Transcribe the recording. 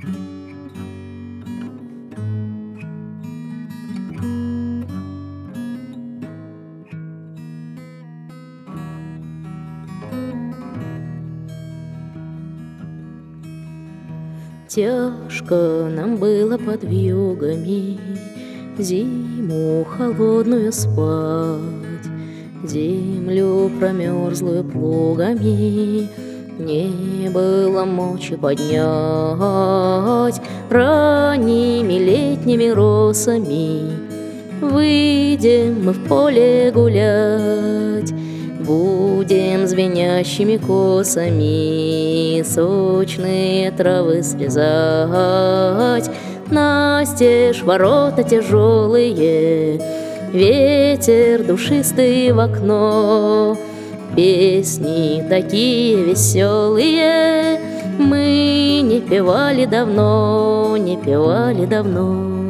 Тяжко нам было под вьюгами зиму холодную спать, землю промерзлую плугами не было мочи поднять. Ранними летними росами выйдем мы в поле гулять, будем звенящими косами сочные травы срезать. Настежь ворота тяжелые, ветер душистый в окно, песни такие веселые мы не певали давно, не певали давно.